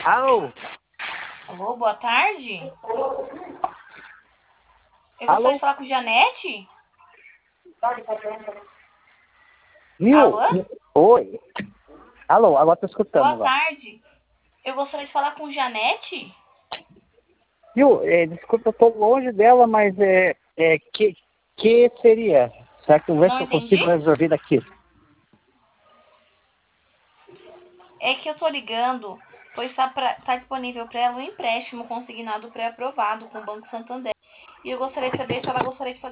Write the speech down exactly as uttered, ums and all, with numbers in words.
Alô? Alô, boa tarde. Eu Alô? gostaria de falar com Janete. Viu? Alô? Oi. Alô, agora tô escutando Boa agora. tarde. Eu gostaria de falar com Janete. Viu? É, desculpa, eu tô longe dela, mas é, é que, que seria? Será que eu ver Não se eu entendi. consigo resolver daqui? É que eu tô ligando, pois está tá disponível para ela um empréstimo consignado pré-aprovado com o Banco Santander. E eu gostaria de saber se ela gostaria de fazer